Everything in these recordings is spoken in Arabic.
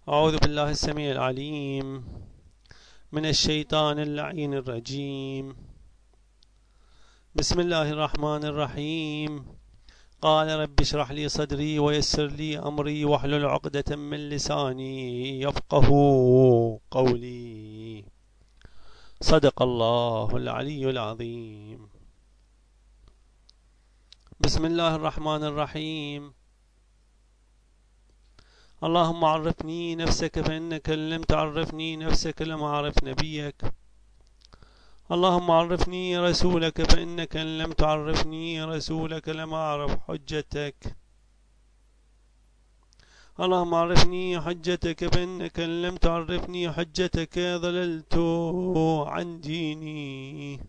أعوذ بالله السميع العليم من الشيطان اللعين الرجيم. بسم الله الرحمن الرحيم. قال رب اشرح لي صدري ويسر لي أمري واحلل عقدة من لساني يفقه قولي. صدق الله العلي العظيم. بسم الله الرحمن الرحيم. اللهم عرفني نفسك فإنك إن لم تعرفني نفسك لم أعرف نبيك. اللهم عرفني رسولك فإنك إن لم تعرفني رسولك لم أعرف حجتك. اللهم عرفني حجتك فإنك إن لم تعرفني حجتك ضللت عن ديني.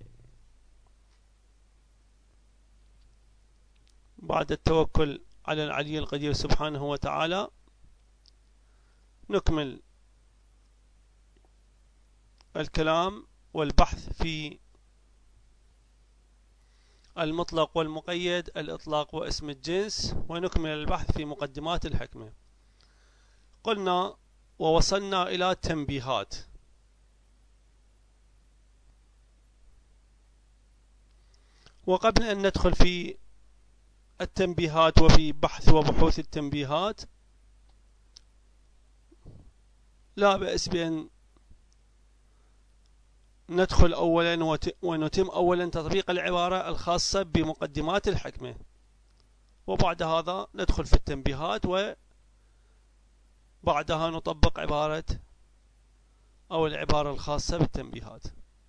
بعد التوكل على العلي القدير سبحانه وتعالى نكمل الكلام والبحث في المطلق والمقيد، الإطلاق واسم الجنس، ونكمل البحث في مقدمات الحكمة. قلنا ووصلنا إلى التنبيهات. وقبل أن ندخل في التنبيهات وفي بحث وبحوث التنبيهات لا بأس بأن ندخل أولا ونتم أولا تطبيق العبارة الخاصة بمقدمات الحكمة، وبعد هذا ندخل في التنبيهات، وبعدها نطبق العبارة الخاصة بالتنبيهات.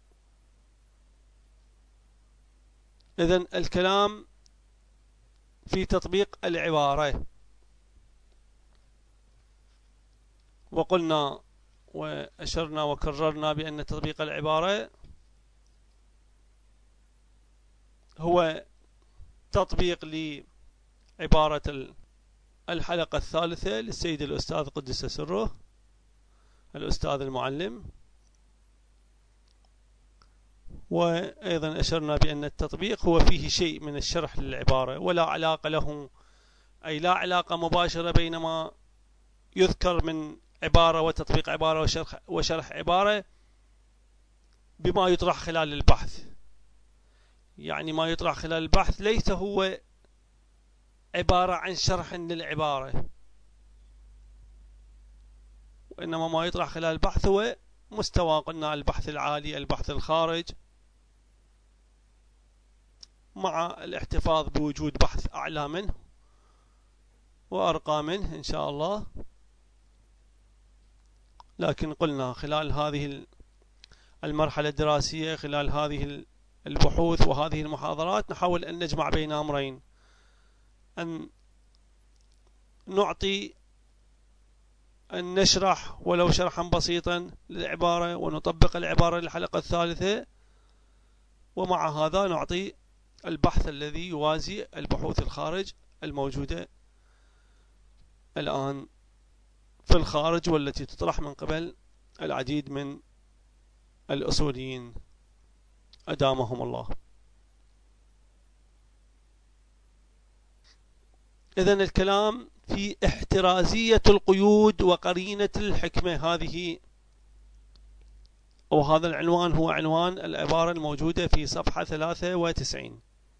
إذن الكلام في تطبيق العبارة، وقلنا وأشرنا وكررنا بأن تطبيق العبارة هو تطبيق لعبارة الحلقة الثالثة للسيد الأستاذ قدس سره الأستاذ المعلم. وأيضا أشرنا بأن التطبيق هو فيه شيء من الشرح للعبارة، ولا علاقة له، أي لا علاقة مباشرة بين ما يذكر من عبارة وتطبيق عبارة وشرح عبارة بما يطرح خلال البحث. يعني ما يطرح خلال البحث ليس هو عبارة عن شرح للعبارة، وإنما ما يطرح خلال البحث هو مستوى، قلنا البحث العالي، البحث الخارج، مع الاحتفاظ بوجود بحث أعلى منه وأرقى منه إن شاء الله. لكن قلنا خلال هذه المرحلة الدراسية، خلال هذه البحوث وهذه المحاضرات، نحاول أن نجمع بين أمرين: أن نشرح ولو شرحا بسيطا للعبارة، ونطبق العبارة للحلقة الثالثة، ومع هذا نعطي البحث الذي يوازي البحوث الخارج الموجودة الآن في الخارج، والتي تطرح من قبل العديد من الأصوليين أدامهم الله. إذن الكلام في احترازية القيود وقرينة الحكمة، هذا العنوان هو عنوان العبارة الموجودة في صفحة 93.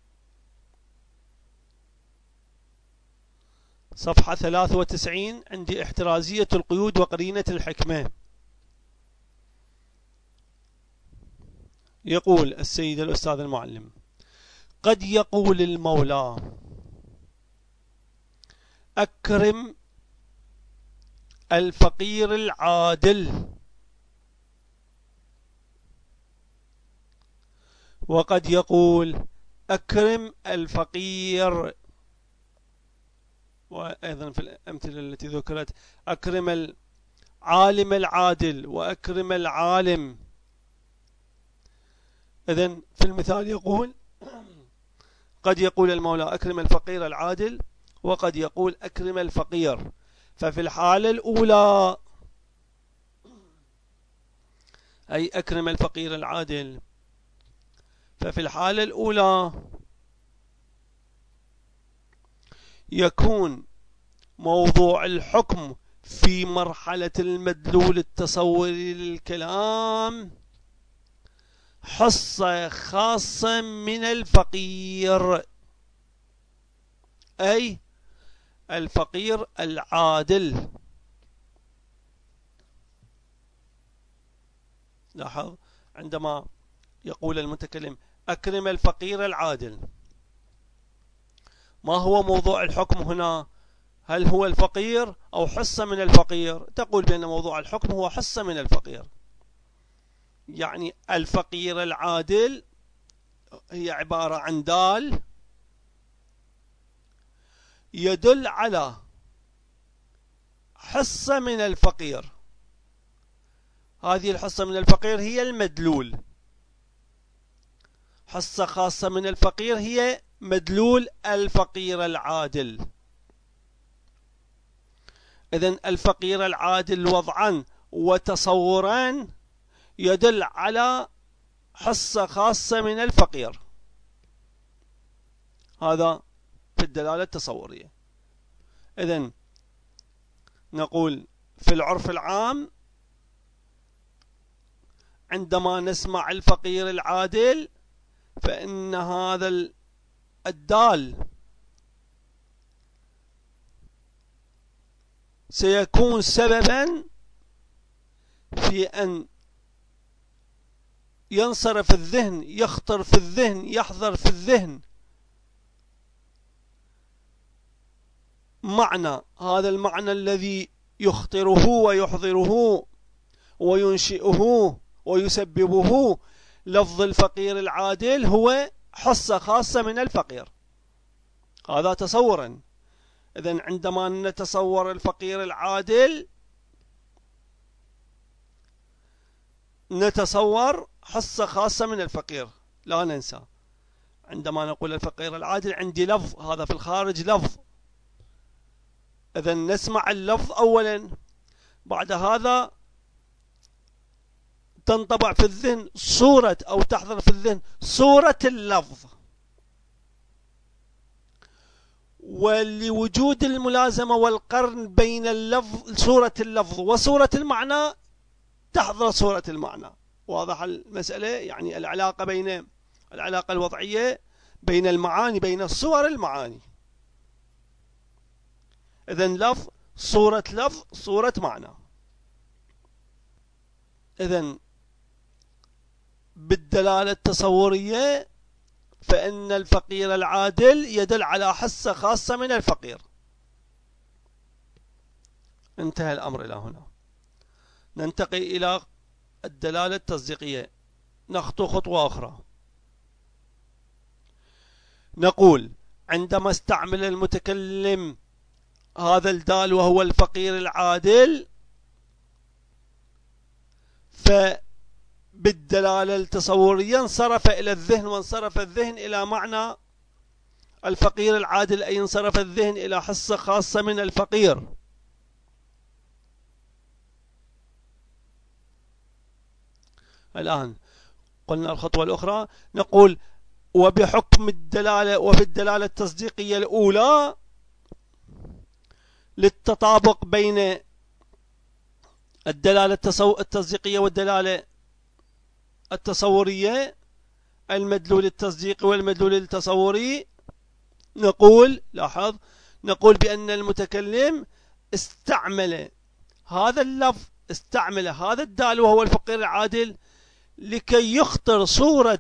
صفحة 93 عندي احترازية القيود وقرينة الحكمة. يقول السيد الأستاذ المعلم: قد يقول المولى: أكرم الفقير العادل، وقد يقول أكرم الفقير. وأيضا في الأمثلة التي ذكرت: أكرم العالم العادل وأكرم العالم. إذن في المثال يقول قد يقول المولى أكرم الفقير العادل، وقد يقول أكرم الفقير. ففي الحالة الأولى أي أكرم الفقير العادل، ففي الحالة الأولى يكون موضوع الحكم في مرحلة المدلول التصوري للكلام حصة خاصة من الفقير، أي الفقير العادل. لاحظ عندما يقول المتكلم أكرم الفقير العادل، ما هو موضوع الحكم هنا؟ هل هو الفقير أو حصة من الفقير؟ تقول بأن موضوع الحكم هو حصة من الفقير، يعني الفقير العادل هي عبارة عن دال يدل على حصة من الفقير. هذه الحصة من الفقير هي المدلول. حصة خاصة من الفقير هي مدلول الفقير العادل. إذن الفقير العادل وضعا وتصورا يدل على حصة خاصة من الفقير، هذا في الدلالة التصورية. إذن نقول في العرف العام عندما نسمع الفقير العادل فإن هذا الدال سيكون سببا في أن ينصرف الذهن، يخطر في الذهن، يحضر في الذهن معنى، هذا المعنى الذي يخطره ويحضره وينشئه ويسببه لفظ الفقير العادل هو حصة خاصة من الفقير، هذا تصورا. إذن عندما نتصور الفقير العادل نتصور حصة خاصة من الفقير، لا ننسى عندما نقول الفقير العادل عندي لفظ، هذا في الخارج لفظ، إذن نسمع اللفظ أولا، بعد هذا تنطبع في الذهن صورة أو تحضر في الذهن صورة اللفظ، ولوجود الملازمة والقرن بين اللفظ صورة اللفظ وصورة المعنى تحضر صورة المعنى. واضح المسألة؟ يعني العلاقة الوضعية بين المعاني، بين الصور المعاني. إذن لفظ صورة معنى. إذن بالدلالة التصورية فإن الفقير العادل يدل على حصة خاصة من الفقير. انتهى الأمر إلى هنا. ننتقل إلى الدلالة التصديقية، نخطو خطوة أخرى. نقول عندما استعمل المتكلم هذا الدال وهو الفقير العادل فبالدلالة التصورية انصرف إلى الذهن، وانصرف الذهن إلى معنى الفقير العادل، أي انصرف الذهن إلى حصة خاصة من الفقير. الآن قلنا الخطوة الأخرى، نقول وبحكم الدلالة وفي الدلالة التصديقية الأولى للتطابق بين الدلالة التصديقية والدلالة التصورية، المدلول التصديقي والمدلول التصوري، نقول لاحظ نقول بأن المتكلم استعمل هذا اللفظ، استعمل هذا الدال وهو الفقير العادل لكي يخطر صورة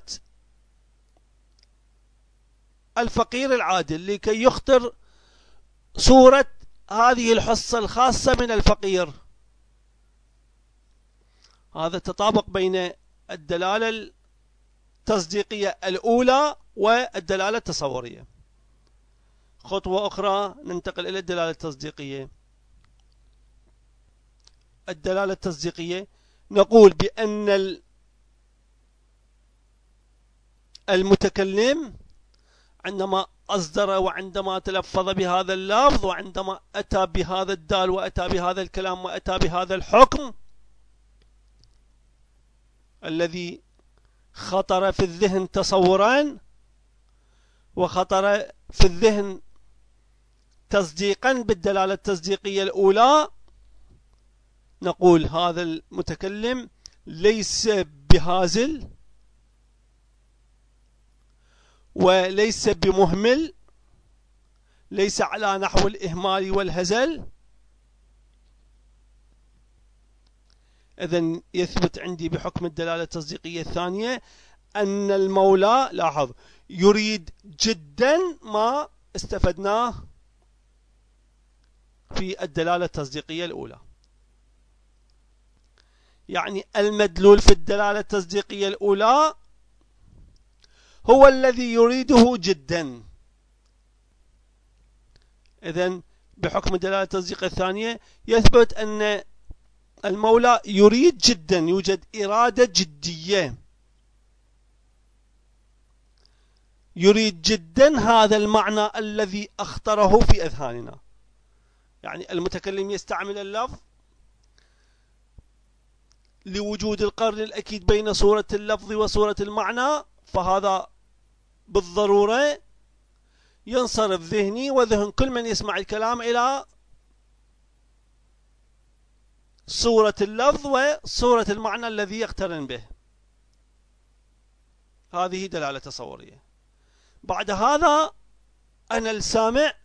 الفقير العادل، لكي يخطر صورة هذه الحصة الخاصة من الفقير. هذا التطابق بين الدلالة التصديقية الأولى والدلالة التصورية. خطوة أخرى ننتقل إلى الدلالة التصديقية. الدلالة التصديقية نقول بأن المتكلم عندما أصدر وعندما تلفظ بهذا اللفظ وعندما أتى بهذا الدال وأتى بهذا الكلام وأتى بهذا الحكم الذي خطر في الذهن تصورا وخطر في الذهن تصديقا بالدلالة التصديقية الأولى، نقول هذا المتكلم ليس بهازل وليس بمهمل، ليس على نحو الإهمال والهزل. إذن يثبت عندي بحكم الدلالة التصديقية الثانية أن المولى، لاحظ، يريد جدا ما استفدناه في الدلالة التصديقية الأولى. يعني المدلول في الدلالة التصديقية الأولى هو الذي يريده جدا. إذن بحكم الدلالة التصديقية الثانية يثبت أن المولى يريد جدا، يوجد إرادة جدية، يريد جدا هذا المعنى الذي اختره في أذهاننا. يعني المتكلم يستعمل اللفظ لوجود القرن الأكيد بين صورة اللفظ وصورة المعنى، فهذا بالضرورة ينصرف ذهني وذهن كل من يسمع الكلام إلى صورة اللفظ وصورة المعنى الذي يقترن به. هذه دلالة تصورية. بعد هذا أنا السامع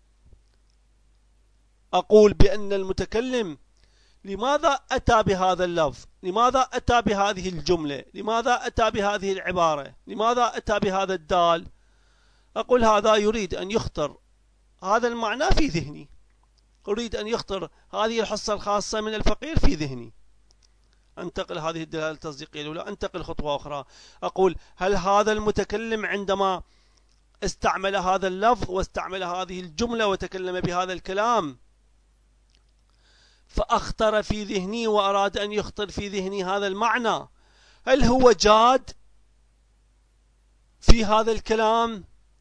أقول بأن المتكلم لماذا أتى بهذا اللفظ، لماذا أتى بهذه الجملة، لماذا أتى بهذه العبارة، لماذا أتى بهذا الدال. أقول هذا يريد أن يخطر هذا المعنى في ذهني، أريد أن يخطر هذه الحصة الخاصة من الفقير في ذهني. أنتقل هذه الدلالة التصديقية الأولى، أنتقل خطوة أخرى، أقول هل هذا المتكلم عندما استعمل هذا اللفظ واستعمل هذه الجملة وتكلم بهذا الكلام فأخطر في ذهني وأراد أن يخطر في ذهني هذا المعنى، هل هو جاد في هذا الكلام؟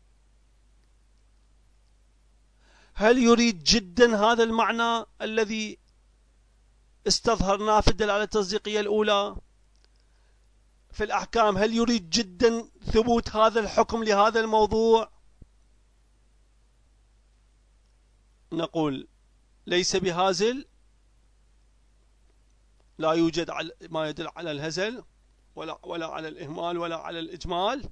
هل يريد جدا هذا المعنى الذي استظهرناه في الدلالة التصديقية الأولى في الأحكام؟ هل يريد جدا ثبوت هذا الحكم لهذا الموضوع؟ نقول ليس بهازل، لا يوجد ما يدل على الهزل ولا على الإهمال ولا على الإجمال.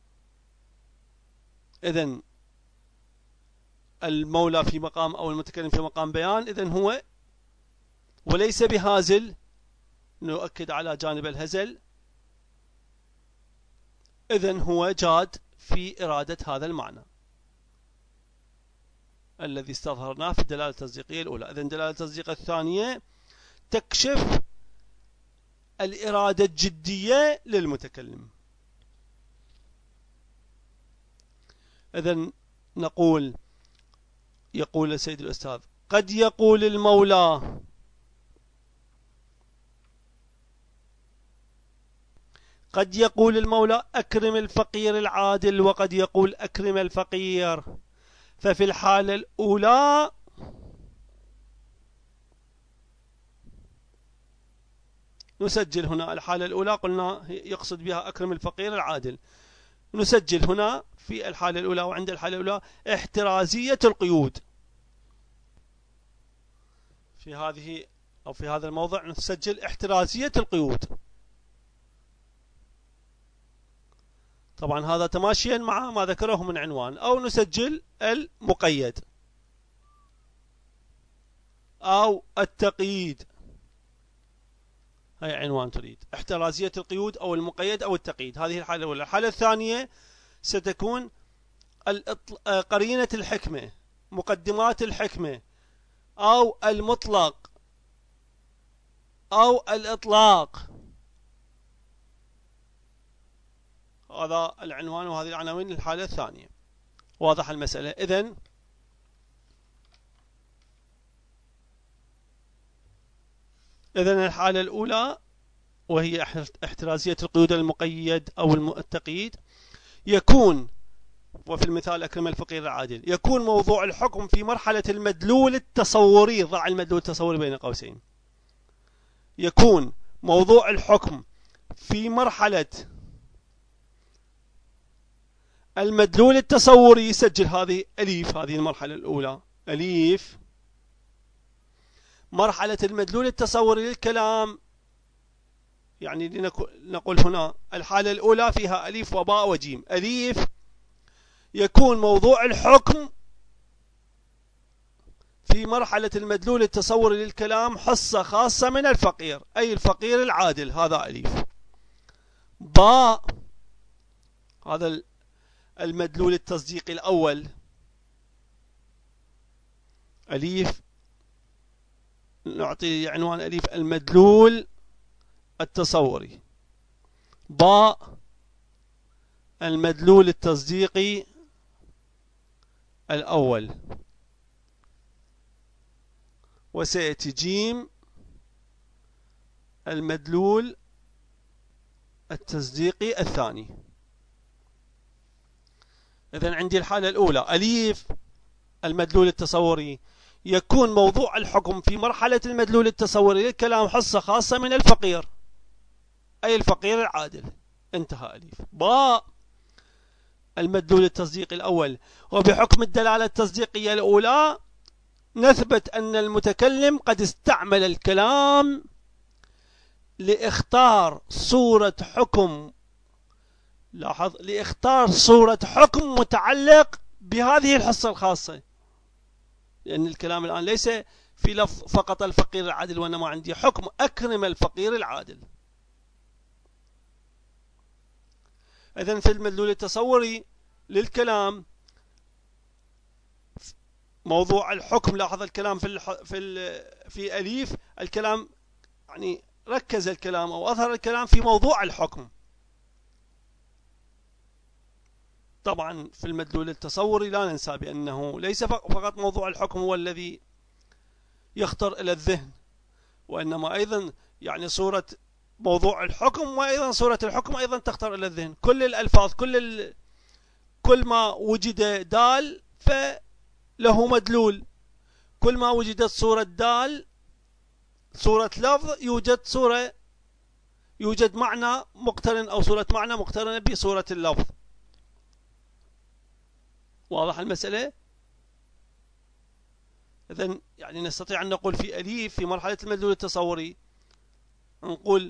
إذن المولى في مقام أو المتكلم في مقام بيان، إذن هو وليس بهازل، نؤكد على جانب الهزل، إذن هو جاد في إرادة هذا المعنى الذي استظهرناه في الدلالة التصديقية الأولى. إذن الدلالة التصديقية الثانية تكشف الإرادة الجدية للمتكلم. إذن نقول، يقول السيد الأستاذ قد يقول المولى أكرم الفقير العادل، وقد يقول أكرم الفقير. ففي الحالة الأولى نسجل هنا الحالة الأولى قلنا يقصد بها أكرم الفقير العادل، نسجل هنا في الحالة الأولى وعند الحالة الأولى احترازية القيود. في هذه أو في هذا الموضع نسجل احترازية القيود. طبعا هذا تماشيا مع ما ذكره من عنوان. أو نسجل المقيد أو التقييد، هي عنوان تريد، احترازية القيود أو المقيد أو التقييد. هذه الحالة الأولى. الحالة الثانية ستكون قرينة الحكمة، مقدمات الحكمة، أو المطلق أو الإطلاق. هذا العنوان وهذه العناوين الحالة الثانية. واضح المسألة؟ إذن الحالة الأولى وهي احترازية القيود المقيد أو التقييد، يكون، وفي المثال أكرم الفقير العادل، يكون موضوع الحكم في مرحلة المدلول التصوري. ضع المدلول التصوري بين قوسين. يكون موضوع الحكم في مرحلة المدلول التصوري. سجل هذه أليف، هذه المرحلة الأولى أليف. مرحلة المدلول التصوري للكلام، يعني نقول هنا الحالة الأولى فيها ألف وباء وجيم. ألف يكون موضوع الحكم في مرحلة المدلول التصوري للكلام حصة خاصة من الفقير، أي الفقير العادل، هذا ألف. باء هذا المدلول التصديقي الأول، ألف نعطي عنوان ألف المدلول التصوري. باء المدلول التصديقي الأول. وسيأتي جيم المدلول التصديقي الثاني. إذن عندي الحالة الأولى ألف المدلول التصوري يكون موضوع الحكم في مرحلة المدلول التصوري للكلام حصة خاصة من الفقير، أي الفقير العادل، انتهى ألف. باء المدلول التصديقي الأول، وبحكم الدلالة التصديقية الأولى نثبت أن المتكلم قد استعمل الكلام لإختار صورة حكم، لاحظ، لإختار صورة حكم متعلق بهذه الحصة الخاصة، لأن الكلام الآن ليس في لفظ فقط الفقير العادل، وإنما عندي حكم أكرم الفقير العادل. إذن في المدلول التصوري للكلام موضوع الحكم، لاحظ الكلام في أليف الكلام يعني ركز الكلام أو أظهر الكلام في موضوع الحكم. طبعا في المدلول التصوري لا ننسى بأنه ليس فقط موضوع الحكم هو الذي يخطر إلى الذهن، وإنما أيضا يعني صورة موضوع الحكم، وأيضا صورة الحكم أيضا تخطر إلى الذهن. كل الألفاظ كل ما وجد دال فله مدلول، كل ما وجدت صورة دال، صورة لفظ، يوجد معنى مقترن أو صورة معنى مقترنة بصورة اللفظ. واضح المسألة؟ إذن يعني نستطيع أن نقول في أليف في مرحلة المدلول التصوري نقول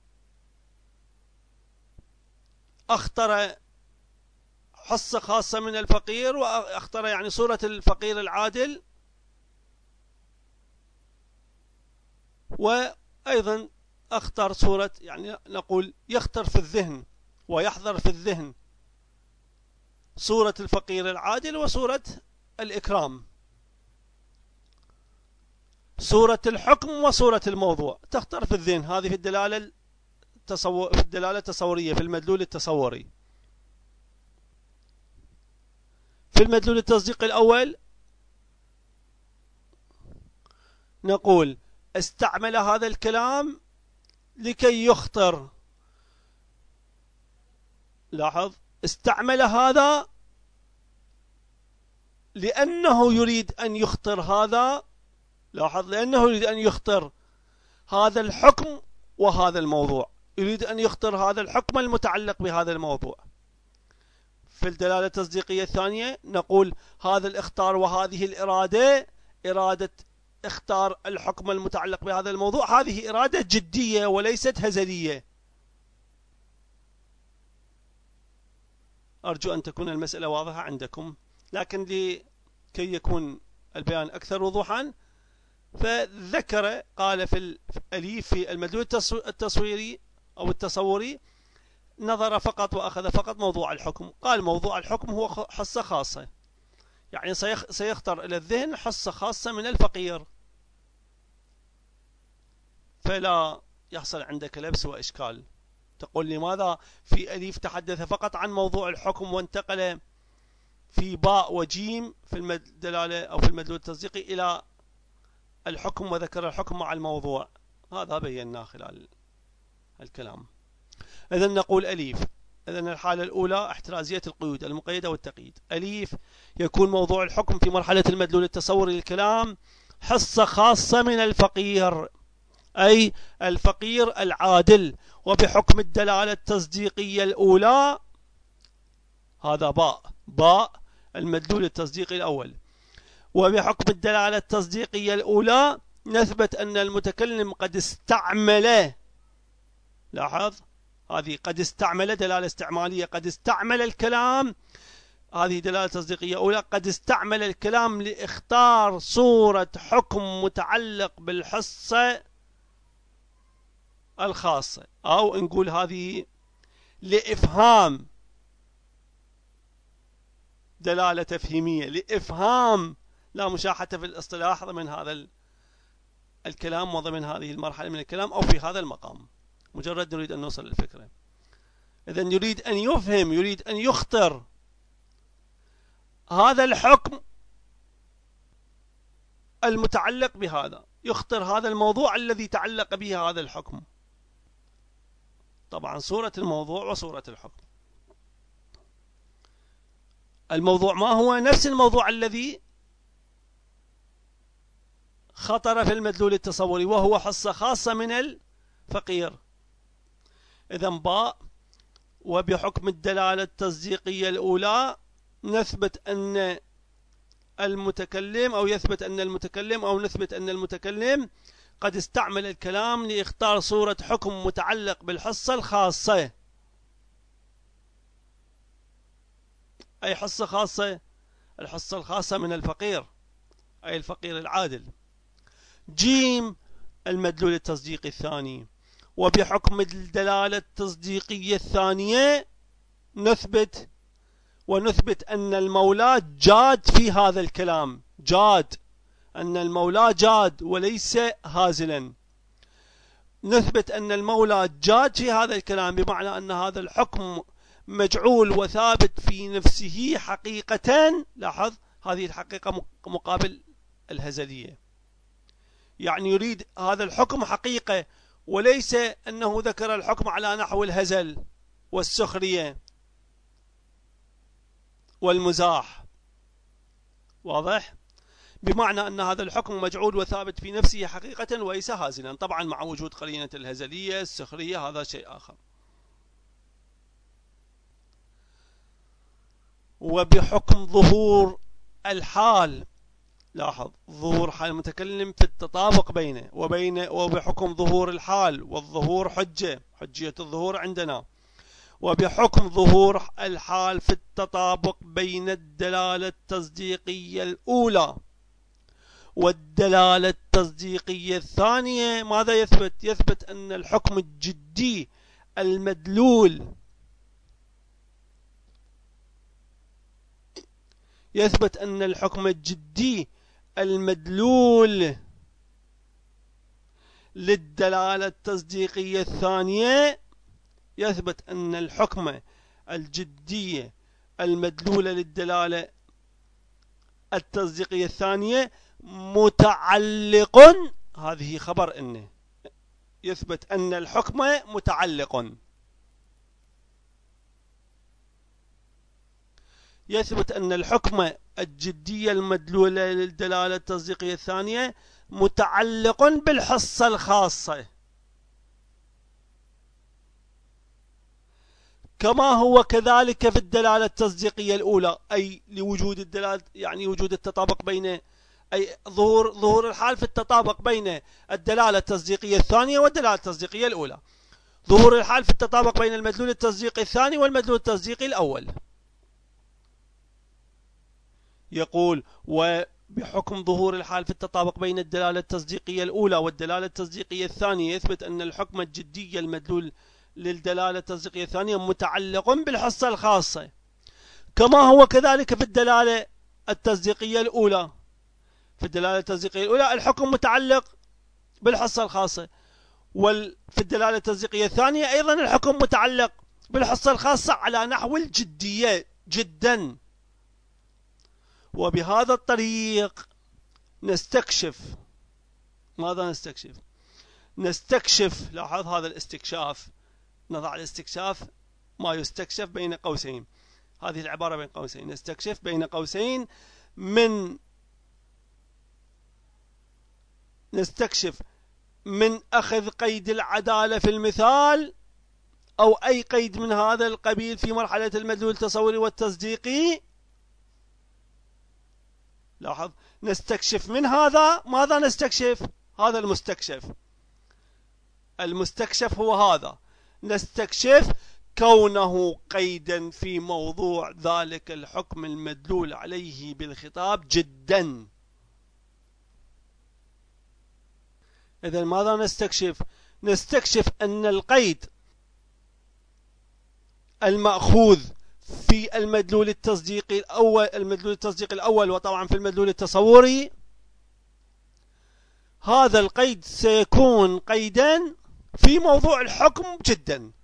أختر حصة خاصة من الفقير، وأختر يعني صورة الفقير العادل، وأيضا أختار صورة، يعني نقول يختر في الذهن ويحضر في الذهن صورة الفقير العادل وصورة الإكرام، صورة الحكم وصورة الموضوع تختار في الذهن. هذه في الدلالة التصورية في المدلول التصوري. في المدلول التصديقي الأول نقول استعمل هذا الكلام لكي يخطر، لاحظ، استعمل هذا لأنه يريد أن يخطر هذا، لاحظ، لأنه يريد أن يخطر هذا الحكم وهذا الموضوع، يريد أن يخطر هذا الحكم المتعلق بهذا الموضوع. في الدلالة التصديقية الثانية نقول هذا الاختار وهذه الإرادة، إرادة اختار الحكم المتعلق بهذا الموضوع، هذه إرادة جدية وليست هزلية. أرجو أن تكون المسألة واضحة عندكم، لكن لكي يكون البيان أكثر وضوحا فذكر قال في الأليف في المدلول التصويري أو التصوري نظر فقط وأخذ فقط موضوع الحكم. قال موضوع الحكم هو حصة خاصة، يعني سيختر إلى الذهن حصة خاصة من الفقير، فلا يحصل عندك لبس وإشكال. تقول لماذا في أليف تحدث فقط عن موضوع الحكم وانتقل في باء وجيم في الدلالة أو في المدلول التصديقي إلى الحكم وذكر الحكم مع الموضوع؟ هذا بيناه خلال الكلام. إذن نقول أليف، إذن الحالة الأولى احترازية القيود المقيدة والتقييد. أليف يكون موضوع الحكم في مرحلة المدلول التصوري للكلام حصة خاصة من الفقير، أي الفقير العادل، وبحكم الدلالة التصديقية الأولى، هذا باء المدلول التصديقي الأول، وبحكم الدلالة التصديقية الأولى نثبت أن المتكلم قد استعمل، لاحظ هذه قد استعمل دلالة استعمالية، قد استعمل الكلام، هذه دلالة تصديقية أولى، قد استعمل الكلام لإختار صورة حكم متعلق بالحصة الخاصة، أو نقول هذه لإفهام، دلالة تفهيمية لإفهام لا مشاحة في الاصطلاح ضمن هذا الكلام وضمن هذه المرحلة من الكلام أو في هذا المقام، مجرد نريد أن نوصل للفكرة. إذن يريد أن يفهم، يريد أن يخطر هذا الحكم المتعلق بهذا، يخطر هذا الموضوع الذي تعلق به هذا الحكم، طبعا صورة الموضوع وصورة الحكم. الموضوع ما هو نفس الموضوع الذي خطر في المدلول التصوري، وهو حصة خاصة من الفقير. إذن باء وبحكم الدلالة التصديقية الأولى نثبت أن المتكلم، أو يثبت أن المتكلم، أو نثبت أن المتكلم قد استعمل الكلام لإختار صورة حكم متعلق بالحصة الخاصة. أي حصة خاصة؟ الحصة الخاصة من الفقير، أي الفقير العادل. جيم المدلول التصديقي الثاني، وبحكم الدلالة التصديقية الثانية نثبت أن المولى جاد في هذا الكلام، جاد، أن المولى جاد وليس هازلا. نثبت أن المولى جاد في هذا الكلام بمعنى أن هذا الحكم مجعول وثابت في نفسه حقيقة. لاحظ هذه الحقيقة مقابل الهزلية، يعني يريد هذا الحكم حقيقة، وليس أنه ذكر الحكم على نحو الهزل والسخرية والمزاح. واضح؟ بمعنى أن هذا الحكم مجعول وثابت في نفسه حقيقة وليس هازلا، طبعا مع وجود قرينة الهزلية السخرية، هذا شيء آخر. وبحكم ظهور الحال، لاحظ ظهور حال المتكلم في التطابق بينه وبحكم ظهور الحال، والظهور حجية الظهور عندنا، وبحكم ظهور الحال في التطابق بين الدلالة التصديقية الأولى والدلالة التصديقية الثانية، ماذا يثبت؟ يثبت أن الحكم الجدي المدلول، يثبت أن الحكم الجدي المدلول للدلالة التصديقية الثانية، يثبت أن الحكم الجدية المدلولة للدلالة التصديقية الثانية متعلق، هذه خبر إنه، يثبت أن الحكم متعلق، يثبت أن الحكم الجدية المدلولة للدلالة التصديقية الثانية متعلق بالحصة الخاصة، كما هو كذلك في الدلالة التصديقية الأولى، أي لوجود الدلالة، يعني وجود التطابق بين، أي ظهور الحال في التطابق بين الدلالة التصديقية الثانية والدلالة التصديقية الأولى، ظهور الحال في التطابق بين المدلول التصديقي الثاني والمدلول التصديقي الأول. يقول وبحكم ظهور الحال في التطابق بين الدلالة التصديقية الأولى والدلالة التصديقية الثانية يثبت أن الحكم الجدي المدلول للدلالة التصديقية الثانية متعلق بالحصة الخاصة، كما هو كذلك في الدلالة التصديقية الأولى. في الدلالة التصديقية الأولى الحكم متعلق بالحصة الخاصة، وفي الدلالة التصديقية الثانية أيضا الحكم متعلق بالحصة الخاصة على نحو الجدية جدا. وبهذا الطريق نستكشف، ماذا نستكشف؟ نستكشف، لاحظ هذا الاستكشاف، نضع الاستكشاف ما يستكشف بين قوسين، هذه العبارة بين قوسين، نستكشف بين قوسين، نستكشف من أخذ قيد العدالة في المثال أو أي قيد من هذا القبيل في مرحلة المدلول التصوري والتصديقي. لاحظ نستكشف من هذا، ماذا نستكشف؟ هذا المستكشف. المستكشف هو هذا، نستكشف كونه قيدا في موضوع ذلك الحكم المدلول عليه بالخطاب جدا. إذن ماذا نستكشف؟ نستكشف أن القيد المأخوذ في المدلول التصديقي الأول وطبعا في المدلول التصوري، هذا القيد سيكون قيدا في موضوع الحكم جدا.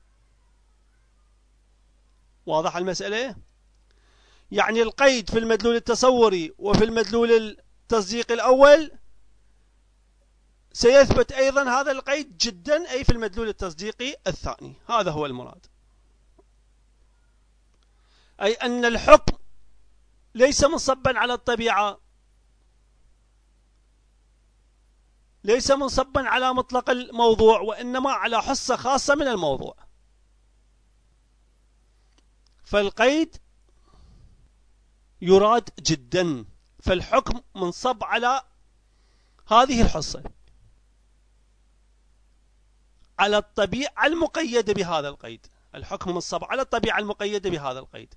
واضح المسألة؟ يعني القيد في المدلول التصوري وفي المدلول التصديقي الأول سيثبت أيضا هذا القيد جدا، أي في المدلول التصديقي الثاني. هذا هو المراد، أي أن الحكم ليس منصبا على الطبيعة، ليس منصبا على مطلق الموضوع، وإنما على حصة خاصة من الموضوع. فالقيد يراد جدا، فالحكم منصب على هذه الحصة، على الطبيعة المقيدة بهذا القيد. الحكم منصب على الطبيعة المقيدة بهذا القيد.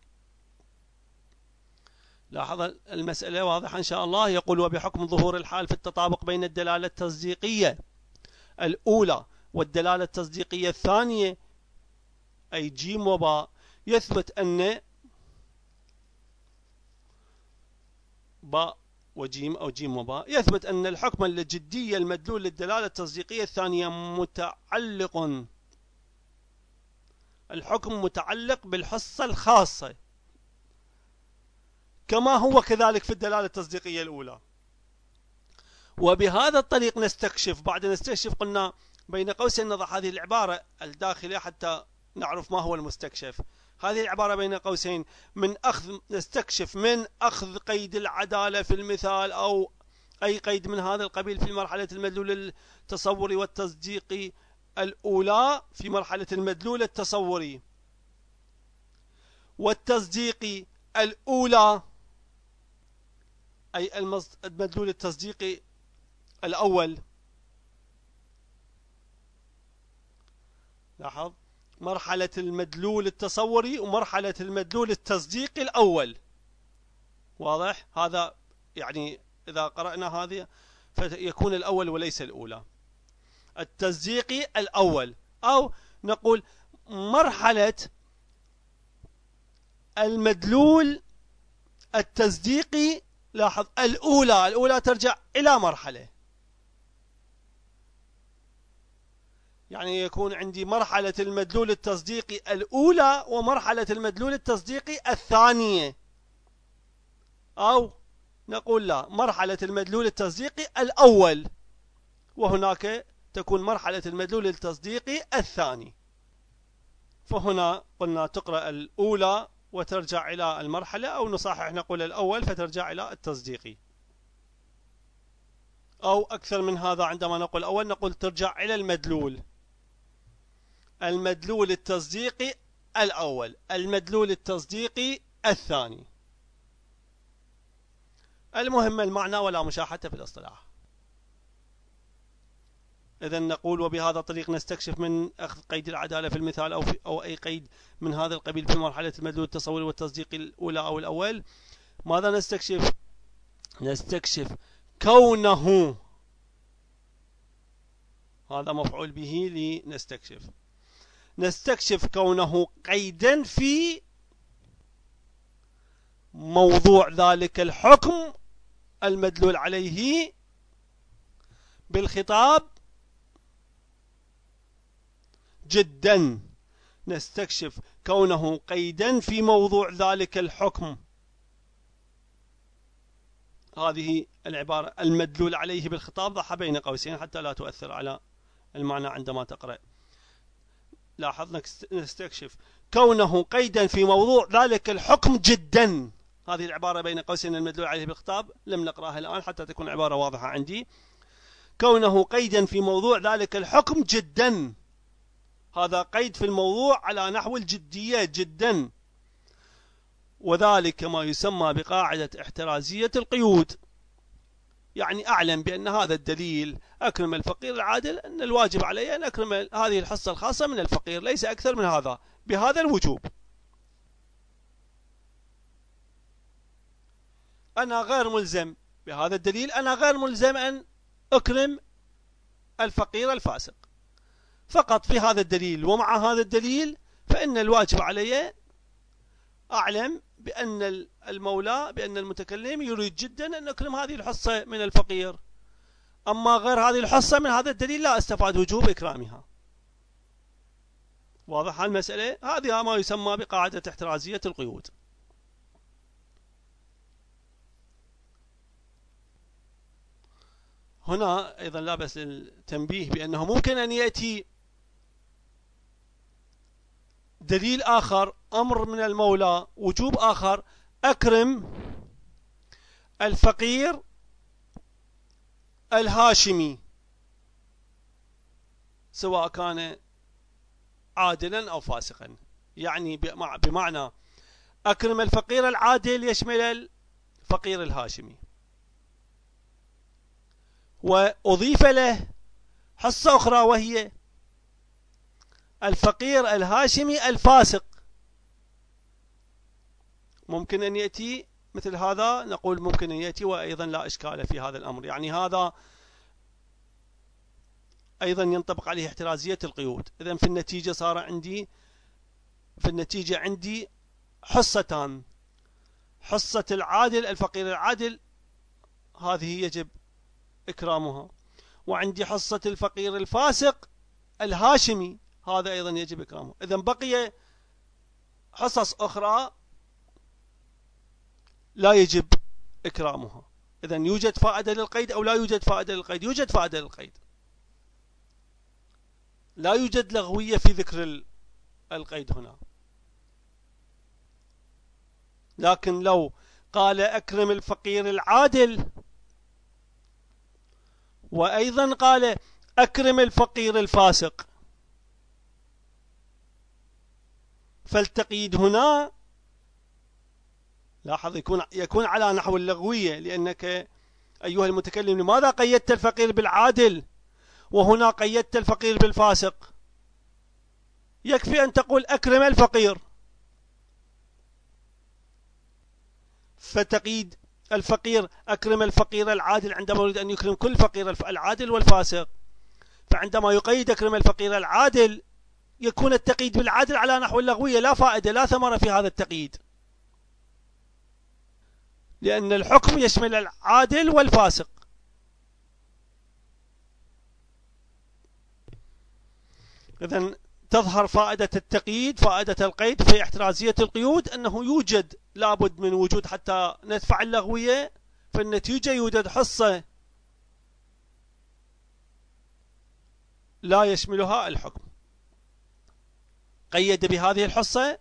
لاحظ المسألة واضحة إن شاء الله. يقول: وبحكم ظهور الحال في التطابق بين الدلالة التصديقية الأولى والدلالة التصديقية الثانية، أي جيم وباء، يثبت أن باء وجيم أو جيم وباء، يثبت أن الحكم الجدي المدلول للدلالة التصديقية الثانية الحكم متعلق بالحصة الخاصة، كما هو كذلك في الدلالة التصديقية الأولى. وبهذا الطريق نستكشف، بعد نستكشف قلنا بين قوسين نضع هذه العبارة الداخلية حتى نعرف ما هو المستكشف. هذه العبارة بين قوسين: نستكشف من أخذ قيد العدالة في المثال أو أي قيد من هذا القبيل في مرحلة المدلول التصوري والتصديقي الأولى، في مرحلة المدلول التصوري والتصديقي الأولى، أي المدلول التصديقي الأول. لاحظ، مرحلة المدلول التصوري ومرحلة المدلول التصديقي الأول. واضح؟ هذا يعني إذا قرأنا هذه فيكون الأول وليس الأولى. التصديقي الأول، أو نقول مرحلة المدلول التصديقي. لاحظ، الأولى ترجع إلى مرحلة، يعني يكون عندي مرحلة المدلول التصديقي الأولى ومرحلة المدلول التصديقي الثانية، أو نقول لا، مرحلة المدلول التصديقي الأول، وهناك تكون مرحلة المدلول التصديقي الثاني. فهنا قلنا تقرأ الأولى وترجع إلى المرحلة، أو نصحح نقول الأول فترجع إلى التصديقي، أو أكثر من هذا عندما نقول أول نقول ترجع إلى المدلول التصديقي الأول، المدلول التصديقي الثاني. المهم المعنى ولا مشاحة في الاصطلاح. إذن نقول: وبهذا الطريق نستكشف من أخذ قيد العدالة في المثال أو أي قيد من هذا القبيل في مرحلة المدلول التصوري والتصديقي الأولى أو الأول. ماذا نستكشف؟ نستكشف كونه، هذا مفعول به لنستكشف، نستكشف كونه قيدا في موضوع ذلك الحكم المدلول عليه بالخطاب جدا. نستكشف كونه قيدا في موضوع ذلك الحكم، هذه العبارة المدلول عليه بالخطاب ضعها بين قوسين حتى لا تؤثر على المعنى عندما تقرأ. لاحظ، نستكشف كونه قيدا في موضوع ذلك الحكم جدا. هذه العبارة بين قوسين المدلول عليه بالخطاب لم نقرأها الآن حتى تكون عبارة واضحة عندي. كونه قيدا في موضوع ذلك الحكم جدا، هذا قيد في الموضوع على نحو الجدية جدا، وذلك ما يسمى بقاعدة احترازية القيود. يعني أعلم بأن هذا الدليل أكرم الفقير العادل أن الواجب علي أن أكرم هذه الحصة الخاصة من الفقير، ليس أكثر من هذا بهذا الوجوب. أنا غير ملزم بهذا الدليل، أنا غير ملزم أن أكرم الفقير الفاسق، فقط في هذا الدليل ومع هذا الدليل فإن الواجب علي أعلم بأن المولى بأن المتكلم يريد جدا أن أكرم هذه الحصة من الفقير، أما غير هذه الحصة من هذا الدليل لا أستفاد وجوب إكرامها. واضح المسألة؟ هذه ما يسمى بقاعدة احترازية القيود. هنا أيضا لا بأس للتنبيه بأنه ممكن أن يأتي دليل آخر، أمر من المولى، وجوب آخر، أكرم الفقير الهاشمي سواء كان عادلا أو فاسقا. يعني بمعنى أكرم الفقير العادل يشمل الفقير الهاشمي، وأضيف له حصة أخرى وهي الفقير الهاشمي الفاسق. ممكن أن يأتي مثل هذا، نقول ممكن أن يأتي وأيضا لا إشكال في هذا الأمر. يعني هذا أيضا ينطبق عليه احترازية القيود. إذن في النتيجة صار عندي حصتان، حصة العادل الفقير العادل هذه يجب إكرامها، وعندي حصة الفقير الفاسق الهاشمي هذا أيضا يجب إكرامه. إذن بقي حصص أخرى لا يجب إكرامها. إذن يوجد فائدة للقيد أو لا يوجد فائدة للقيد؟ يوجد فائدة للقيد، لا يوجد لغوية في ذكر القيد هنا. لكن لو قال أكرم الفقير العادل وأيضا قال أكرم الفقير الفاسق، فالتقييد هنا لاحظ يكون على نحو اللغوية، لأنك أيها المتكلم لماذا قيدت الفقير بالعادل وهنا قيدت الفقير بالفاسق؟ يكفي أن تقول أكرم الفقير، فتقيد الفقير أكرم الفقير العادل عندما يريد أن يكرم كل فقير العادل والفاسق. فعندما يقيد أكرم الفقير العادل يكون التقييد بالعادل على نحو اللغوية، لا فائدة لا ثمرة في هذا التقييد، لأن الحكم يشمل العادل والفاسق. إذن تظهر فائدة التقييد، فائدة القيد في احترازية القيود، أنه يوجد لابد من وجود حتى ندفع اللغوية، في النتيجة يوجد حصة لا يشملها الحكم، قيد بهذه الحصة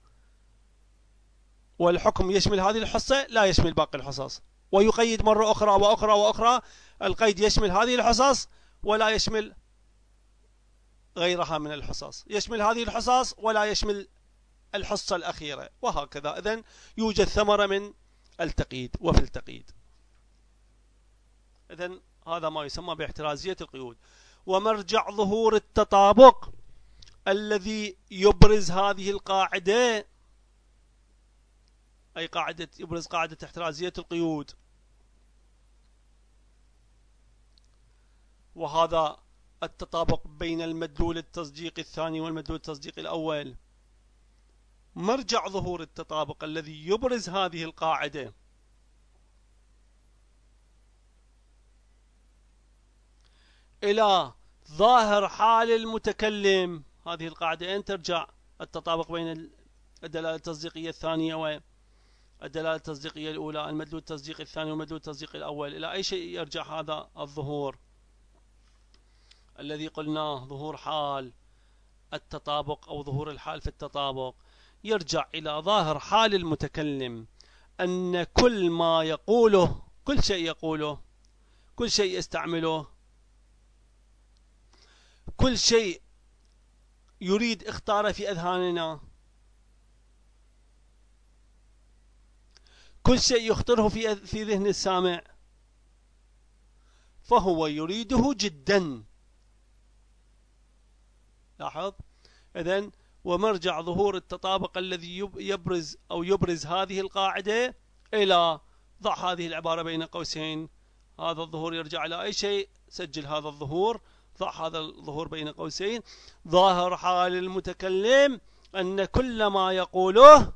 والحكم يشمل هذه الحصة لا يشمل باقي الحصص، ويقيد مرة أخرى وأخرى وأخرى، القيد يشمل هذه الحصص ولا يشمل غيرها من الحصص، يشمل هذه الحصص ولا يشمل الحصة الأخيرة، وهكذا. إذن يوجد ثمرة من التقييد وفي التقييد. إذن هذا ما يسمى باحترازية القيود. ومرجع ظهور التطابق الذي يبرز هذه القاعدة، أي يبرز قاعدة احترازية القيود، وهذا التطابق بين المدلول التصديقي الثاني والمدلول التصديقي الأول. مرجع ظهور التطابق الذي يبرز هذه القاعدة إلى ظاهر حال المتكلم. هذه القاعدة أين ترجع؟ التطابق بين الدلالة التصديقية الثانية والدلالة التصديقية الأولى، المدلول التصديقي الثاني والمدلول التصديقي الأول. إلى أي شيء يرجع هذا الظهور الذي قلناه ظهور حال التطابق أو ظهور الحال في التطابق؟ يرجع إلى ظاهر حال المتكلم، أن كل ما يقوله، كل شيء يقوله، كل شيء يستعمله، كل شيء يريد اختاره في أذهاننا، كل شيء يخطره في ذهن السامع، فهو يريده جدا. لاحظ. إذن ومرجع ظهور التطابق الذي يبرز هذه القاعدة إلى ضع هذه العبارة بين قوسين. هذا الظهور يرجع إلى أي شيء؟ سجل هذا الظهور، ضع هذا الظهور بين قوسين. ظاهر حال المتكلم أن كل ما يقوله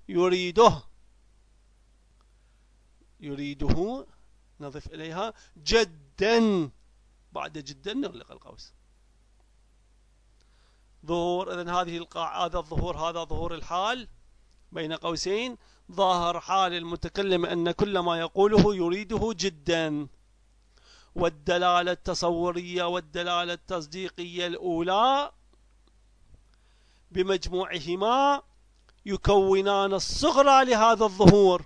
يريده نضيف إليها جدا. بعد جدا نغلق القوس. ظهور. إذن هذا ظهور الحال بين قوسين. ظاهر حال المتكلم أن كل ما يقوله يريده جدا. والدلالة التصورية والدلالة التصديقية الأولى بمجموعهما يكونان الصغرى لهذا الظهور.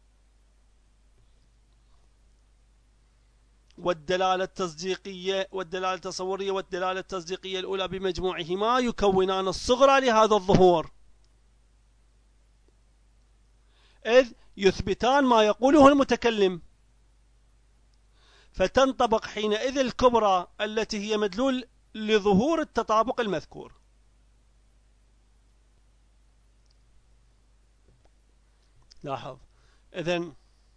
والدلالة التصورية والدلالة التصديقية الأولى بمجموعهما يكونان الصغرى لهذا الظهور، إذ يثبتان ما يقوله المتكلم، فتنطبق حينئذ الكبرى التي هي مدلول لظهور التطابق المذكور. لاحظ. إذن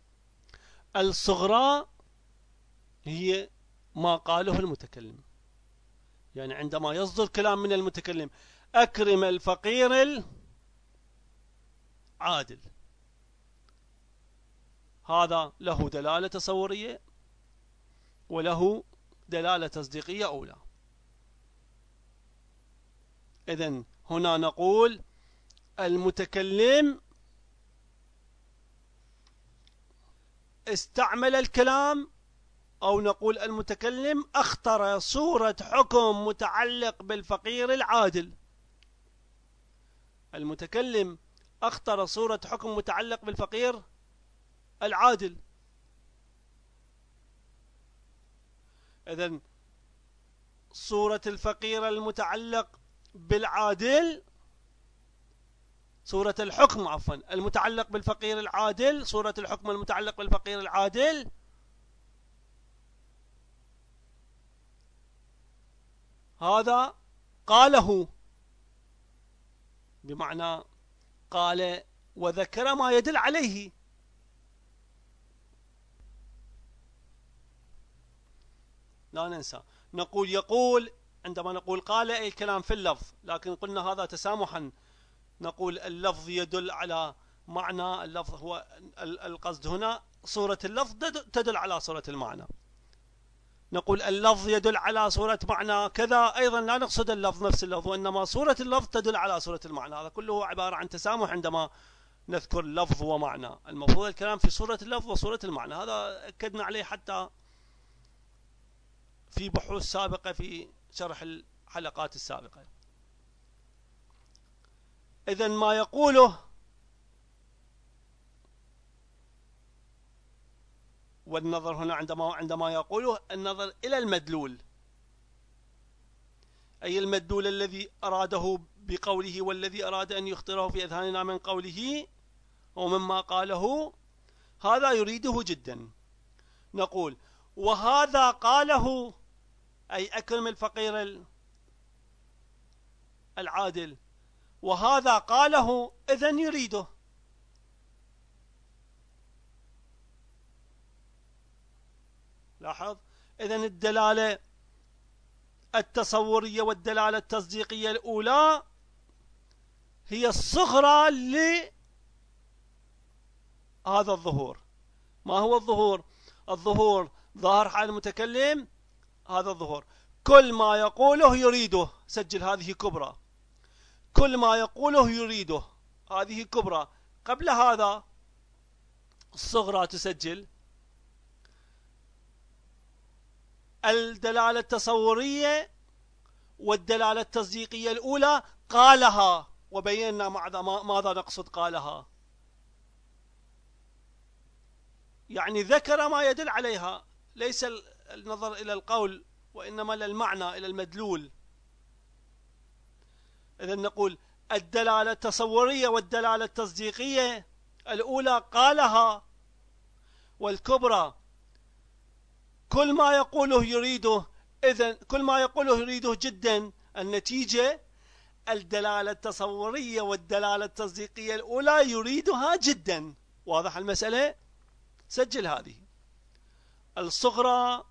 الصغرى هي ما قاله المتكلم، يعني عندما يصدر كلام من المتكلم أكرم الفقير العادل، هذا له دلالة تصورية وله دلالة تصديقية أولى. إذن هنا نقول المتكلم استعمل الكلام، أو نقول المتكلم اختار صورة حكم متعلق بالفقير العادل. المتكلم اختار صورة حكم متعلق بالفقير العادل. إذن صورة الفقير المتعلق بالعادل، صورة الحكم عفوا المتعلق بالفقير العادل، صورة الحكم المتعلق بالفقير العادل هذا قاله، بمعنى قال وذكر ما يدل عليه. لا ننسى نقول يقول، عندما نقول قال أي الكلام في اللفظ، لكن قلنا هذا تسامحا نقول اللفظ يدل على معنى اللفظ، هو القصد هنا صورة اللفظ تدل على صورة المعنى. نقول اللفظ يدل على صورة معنى كذا، أيضا لا نقصد اللفظ نفس اللفظ، وإنما صورة اللفظ تدل على صورة المعنى. هذا كله عبارة عن تسامح عندما نذكر لفظ ومعنى. المفروض الكلام في صورة اللفظ وصورة المعنى، هذا أكدنا عليه حتى في بحوث سابقة في شرح الحلقات السابقة. إذن ما يقوله والنظر هنا عندما يقوله النظر إلى المدلول، أي المدلول الذي أراده بقوله والذي أراد أن يخطره في أذهاننا من قوله ومما قاله، هذا يريده جدا. نقول وهذا قاله أي أكرم الفقير العادل، وهذا قاله إذن يريده. لاحظ. إذن الدلالة التصورية والدلالة التصديقية الأولى هي الصغرى لهذا الظهور. ما هو الظهور؟ الظهور ظاهر حال المتكلم، هذا الظهور كل ما يقوله يريده، سجل هذه كبرى، كل ما يقوله يريده هذه كبرى. قبل هذا الصغرى تسجل. الدلالة التصورية والدلالة التصديقية الأولى قالها، وبينا ماذا نقصد قالها، يعني ذكر ما يدل عليها، ليس النظر إلى القول وإنما للمعنى، إلى المدلول. إذن نقول الدلالة التصورية والدلالة التصديقية الأولى قالها، والكبرى كل ما يقوله يريده، إذن كل ما يقوله يريده جدا. النتيجة الدلالة التصورية والدلالة التصديقية الأولى يريدها جدا. واضح المسألة؟ سجل هذه الصغرى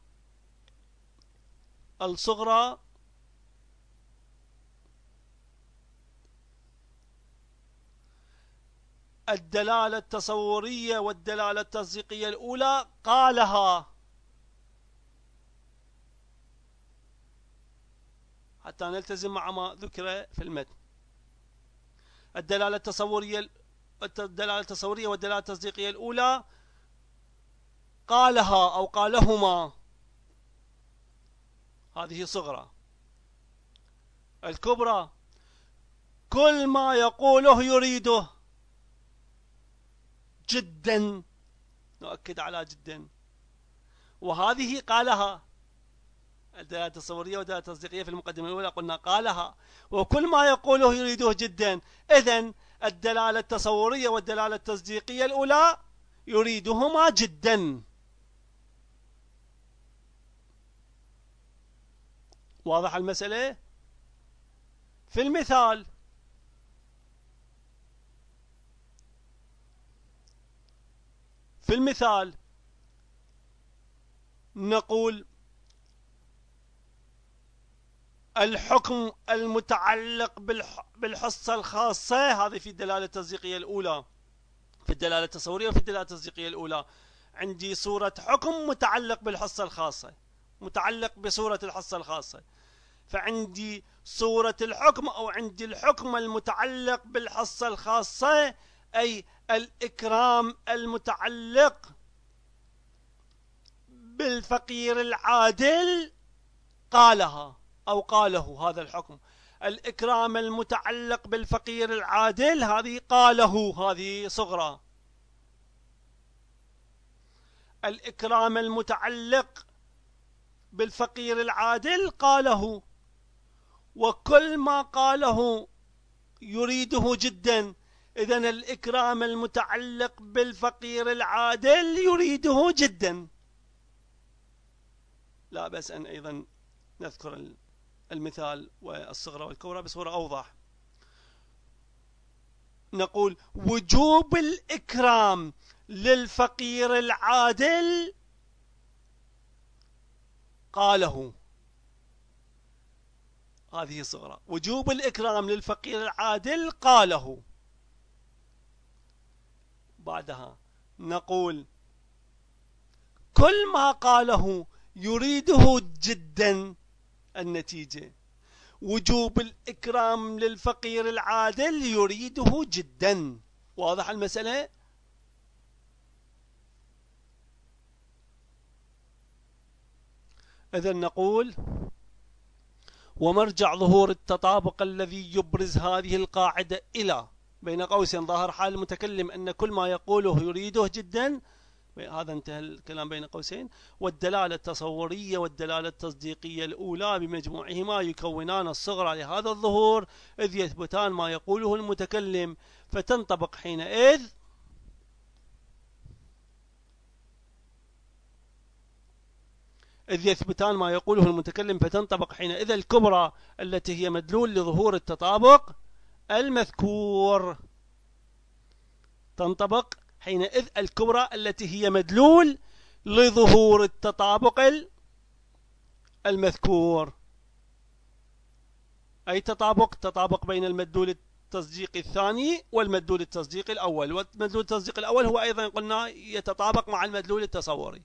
الدلالة التصورية والدلالة التصديقية الأولى قالها، حتى نلتزم مع ما ذكر في المتن. الدلالة التصورية والدلالة التصديقية الأولى قالها أو قالهما، هذه صغرى. الكبرى كل ما يقوله يريده جدا، نؤكد على جدا، وهذه قالها. الدلالة التصورية والدلالة التصديقية في المقدمة الأولى قلنا قالها، وكل ما يقوله يريده جدا. إذن الدلالة التصورية والدلالة التصديقية الأولى يريدهما جدا. واضح المسألة؟ في المثال نقول الحكم المتعلق بالحصة الخاصة، هذه في الدلالة التصديقية الأولى، في الدلالة التصورية وفي الدلالة التصديقية الأولى. عندي صورة حكم متعلق بالحصة الخاصة، متعلق بصورة الحصة الخاصة، فعندي صورة الحكم أو عندي الحكم المتعلق بالحصة الخاصة، أي الإكرام المتعلق بالفقير العادل قالها أو قاله. هذا الحكم الإكرام المتعلق بالفقير العادل، هذه قاله، هذه صغرى. الإكرام المتعلق بالفقير العادل قاله، وكل ما قاله يريده جدا. إذن الإكرام المتعلق بالفقير العادل يريده جدا. لا بأس أن أيضا نذكر المثال والصغرى والكبرى بصورة أوضح. نقول وجوب الإكرام للفقير العادل قاله، هذه صغرى. وجوب الإكرام للفقير العادل قاله. بعدها نقول كل ما قاله يريده جدا. النتيجة وجوب الإكرام للفقير العادل يريده جدا. واضح المسألة؟ إذن نقول ومرجع ظهور التطابق الذي يبرز هذه القاعدة إلى بين قوسين ظاهر حال المتكلم أن كل ما يقوله يريده جدا، هذا انتهى الكلام بين قوسين. والدلالة التصورية والدلالة التصديقية الأولى بمجموعهما يكونان الصغرى لهذا الظهور، إذ يثبتان ما يقوله المتكلم فتنطبق حينئذ الكبرى التي هي مدلول لظهور التطابق المذكور. تنطبق حينئذ الكبرى التي هي مدلول لظهور التطابق المذكور. أي تطابق بين المدلول التصديقي الثاني والمدلول التصديقي الأول، والمدلول التصديقي الأول هو أيضا قلنا يتطابق مع المدلول التصوري.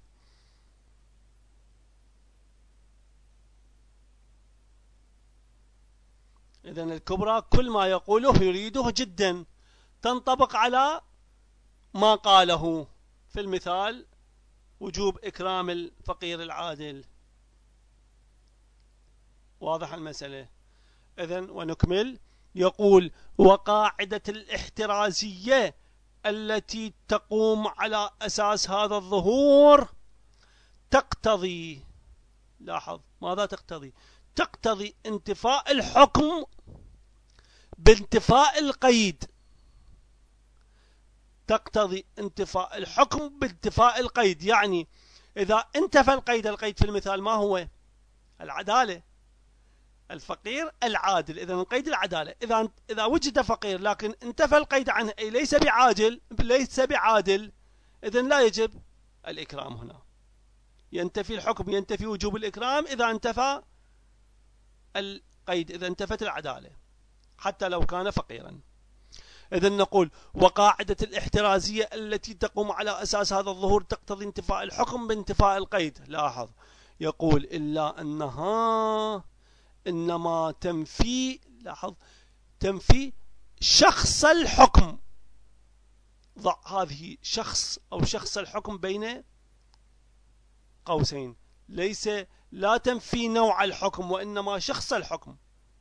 إذن الكبرى كل ما يقوله يريده جدا، تنطبق على ما قاله في المثال وجوب إكرام الفقير العادل. واضح المسألة؟ إذن ونكمل. يقول وقاعدة الاحترازية التي تقوم على أساس هذا الظهور تقتضي، لاحظ ماذا تقتضي؟ تقتضي انتفاء الحكم بانتفاء القيد. تقتضي انتفاء الحكم بانتفاء القيد، يعني إذا انتفى القيد في المثال ما هو؟ العدالة. الفقير العادل، إذا القيد العدالة. إذا وجد فقير لكن انتفى القيد عنه أي ليس بعادل، إذن لا يجب الإكرام. هنا ينتفي الحكم، ينتفي وجوب الإكرام إذا انتفى القيد، إذا انتفت العدالة حتى لو كان فقيرا. إذن نقول وقاعدة الاحترازية التي تقوم على أساس هذا الظهور تقتضي انتفاء الحكم بانتفاء القيد. لاحظ يقول إلا أنها إنما تنفي شخص الحكم. ضع هذه شخص أو شخص الحكم بين قوسين، لا تنفي نوع الحكم وإنما شخص الحكم.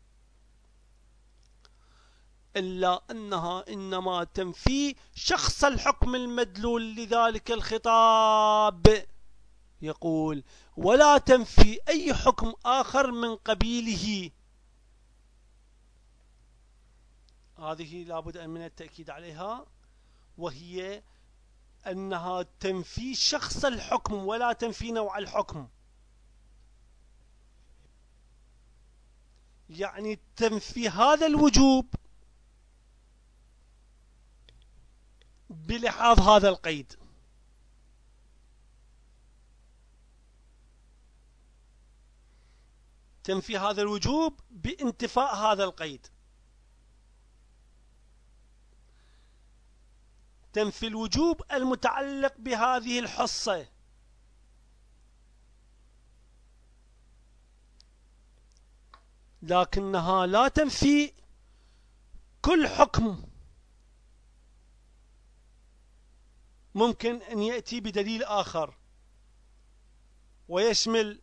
إلا أنها إنما تنفي شخص الحكم المدلول لذلك الخطاب. يقول ولا تنفي أي حكم آخر من قبيله. هذه لابد من التأكيد عليها، وهي أنها تنفي شخص الحكم ولا تنفي نوع الحكم. يعني تنفي هذا الوجوب بلحاظ هذا القيد. تنفي هذا الوجوب بانتفاء هذا القيد. تنفي الوجوب المتعلق بهذه الحصة، لكنها لا تنفي كل حكم ممكن أن يأتي بدليل آخر ويشمل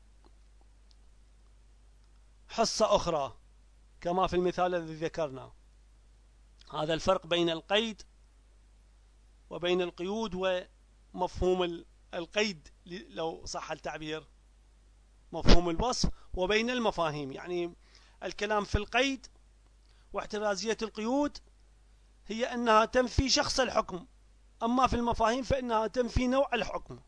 حصة أخرى كما في المثال الذي ذكرنا. هذا الفرق بين القيد وبين القيود ومفهوم القيد لو صح التعبير، مفهوم الوصف، وبين المفاهيم. يعني الكلام في القيد واحترازية القيود هي أنها تنفي شخص الحكم، أما في المفاهيم فإنها تنفي نوع الحكم.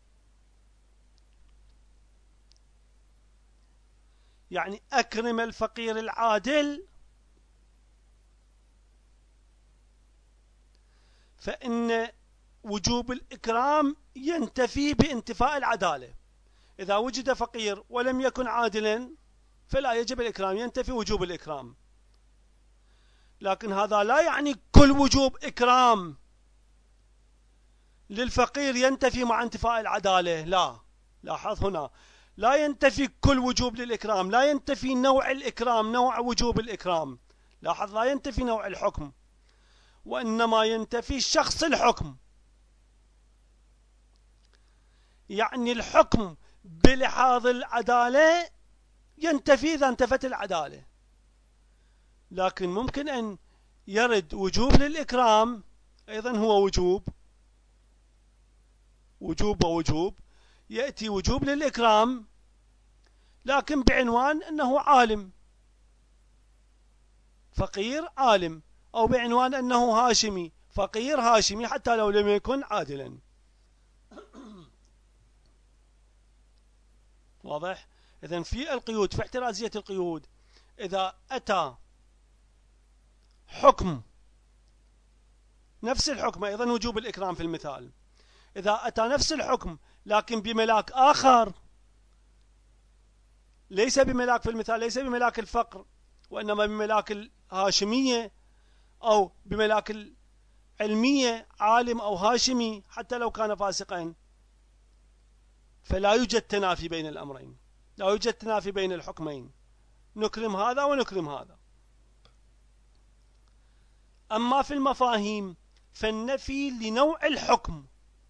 يعني أكرم الفقير العادل، فإن وجوب الإكرام ينتفي بانتفاء العدالة. إذا وجد فقير ولم يكن عادلا فلا يجب الإكرام، ينتفي وجوب الإكرام. لكن هذا لا يعني كل وجوب إكرام للفقير ينتفي مع انتفاء العدالة، لا. لاحظ هنا لا ينتفي كل وجوب للإكرام، لا ينتفي نوع الإكرام، نوع وجوب الإكرام. لاحظ لا ينتفي نوع الحكم، وإنما ينتفي شخص الحكم. يعني الحكم بلحاظ العدالة ينتفي إذا انتفت العدالة، لكن ممكن أن يرد وجوب للإكرام، أيضا هو وجوب ووجوب، يأتي وجوب للإكرام لكن بعنوان أنه عالم، فقير عالم، أو بعنوان أنه هاشمي، فقير هاشمي، حتى لو لم يكن عادلا. واضح؟ إذن في القيود، في احترازية القيود، إذا أتى حكم نفس الحكم، أيضا وجوب الإكرام في المثال، إذا أتى نفس الحكم لكن بملاك آخر، ليس بملاك في المثال، ليس بملاك الفقر، وإنما بملاك الهاشمية أو بملاك العلمية، عالم أو هاشمي حتى لو كان فاسقا، فلا يوجد تنافي بين الأمرين، لا يوجد تنافي بين الحكمين، نكرم هذا ونكرم هذا. أما في المفاهيم فالنفي لنوع الحكم.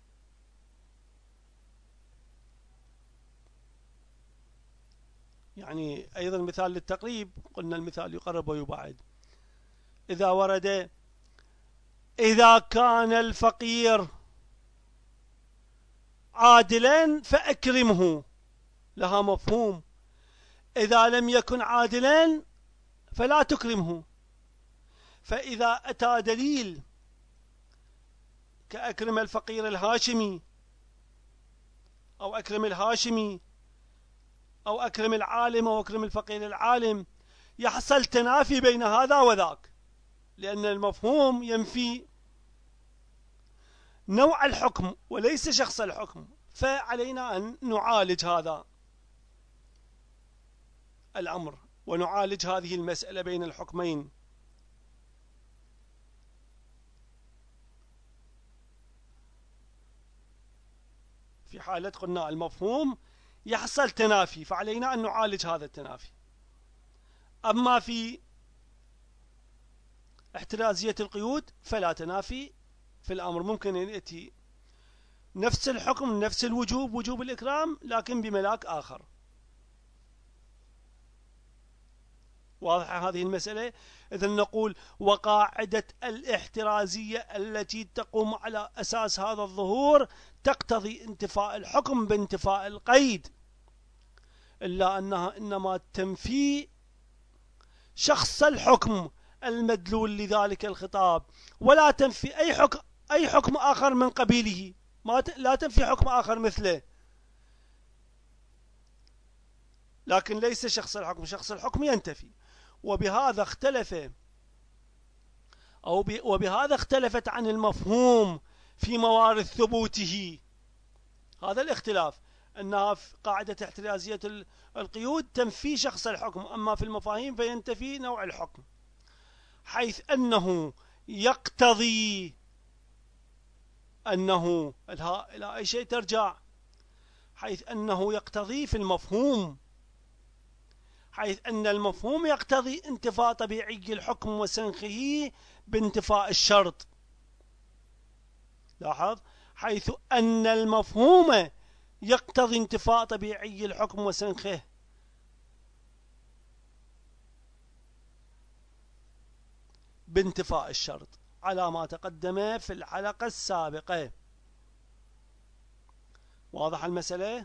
يعني أيضا مثال للتقريب، قلنا المثال يقرب ويبعد. إذا ورد إذا كان الفقير عادلا فأكرمه، لها مفهوم. إذا لم يكن عادلا فلا تكرمه. فإذا أتى دليل كأكرم الفقير الهاشمي أو أكرم الهاشمي أو أكرم العالم أو أكرم الفقير العالم، يحصل تنافي بين هذا وذاك، لأن المفهوم ينفي نوع الحكم وليس شخص الحكم. فعلينا أن نعالج هذا الأمر ونعالج هذه المسألة بين الحكمين. في حالة قلنا المفهوم يحصل تنافي، فعلينا أن نعالج هذا التنافي. أما في احترازية القيود فلا تنافي في الأمر، ممكن أن يأتي نفس الحكم نفس الوجوب، وجوب الإكرام، لكن بملاك آخر. واضحة هذه المسألة؟ إذن نقول وقاعدة الاحترازية التي تقوم على أساس هذا الظهور تقتضي انتفاء الحكم بانتفاء القيد، إلا أنها إنما تنفي شخص الحكم المدلول لذلك الخطاب، ولا تنفي أي حكم آخر من قبيله، لا تنفي حكم آخر مثله، لكن ليس شخص الحكم. شخص الحكم ينتفي. وبهذا اختلفت عن المفهوم في موارد ثبوته. هذا الاختلاف، أنها في قاعدة احترازية القيود تنفي شخص الحكم، أما في المفاهيم فينتفي نوع الحكم، حيث أنه يقتضي أنه الهاء إلى أي شيء ترجع، حيث أنه يقتضي في المفهوم، حيث أن المفهوم يقتضي انتفاء طبيعي الحكم وسنخه بانتفاء الشرط. لاحظ، حيث أن المفهوم يقتضي انتفاء طبيعي الحكم وسنخه بانتفاء الشرط، على ما تقدم في الحلقة السابقة. واضح المسألة؟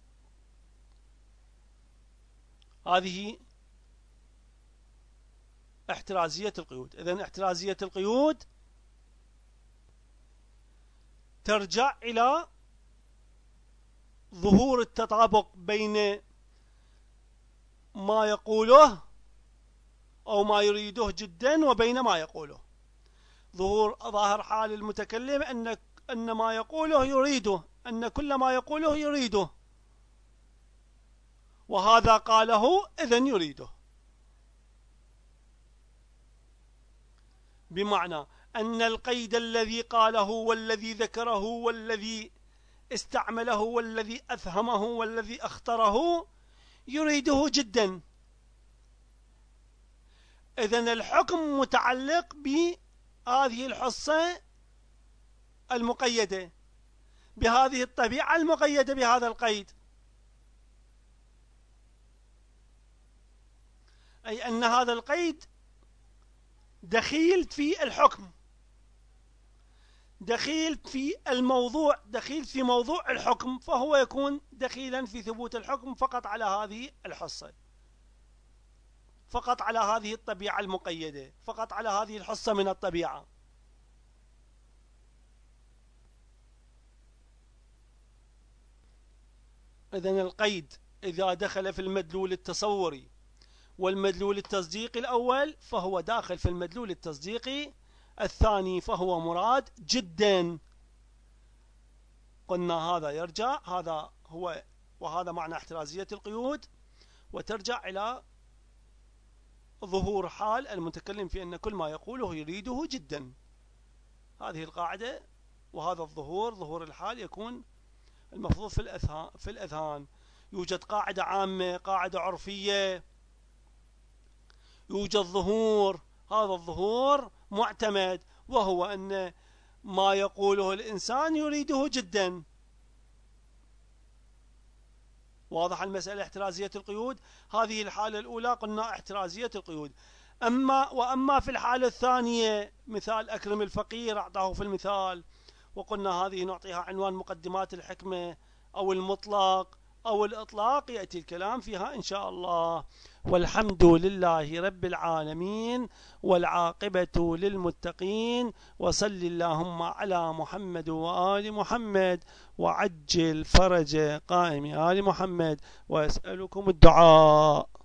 هذه احترازية القيود. إذن احترازية القيود ترجع إلى ظهور التطابق بين ما يقوله أو ما يريده جدا وبين ما يقوله. ظاهر حال المتكلم أن ما يقوله يريده، أن كل ما يقوله يريده، وهذا قاله إذن يريده، بمعنى أن القيد الذي قاله والذي ذكره والذي استعمله والذي أفهمه والذي اختره يريده جدا. إذن الحكم متعلق بهذه الحصة المقيدة، بهذه الطبيعة المقيدة بهذا القيد، أي أن هذا القيد دخيل في الحكم، دخيل في الموضوع، دخيل في موضوع الحكم، فهو يكون دخيلا في ثبوت الحكم فقط على هذه الحصة، فقط على هذه الطبيعة المقيدة، فقط على هذه الحصة من الطبيعة. إذن القيد إذا دخل في المدلول التصوري والمدلول التصديقي الأول فهو داخل في المدلول التصديقي الثاني، فهو مراد جدا. قلنا هذا يرجع، هذا هو وهذا معنى احترازية القيود، وترجع إلى ظهور حال المتكلم في أن كل ما يقوله يريده جدا. هذه القاعدة، وهذا الظهور، ظهور الحال، يكون المفروض في الأذهان. يوجد قاعدة عامة، قاعدة عرفية، يوجد ظهور، هذا الظهور معتمد، وهو أن ما يقوله الإنسان يريده جدا. واضح المسألة؟ احترازية القيود هذه الحالة الأولى قلنا احترازية القيود. وأما في الحالة الثانية، مثال أكرم الفقير أعطاه في المثال، وقلنا هذه نعطيها عنوان مقدمات الحكمة أو المطلق أو الإطلاق يأتي الكلام فيها إن شاء الله. والحمد لله رب العالمين، والعاقبة للمتقين، وصل اللهم على محمد وآل محمد، وعجل فرج قائم آل محمد، وأسألكم الدعاء.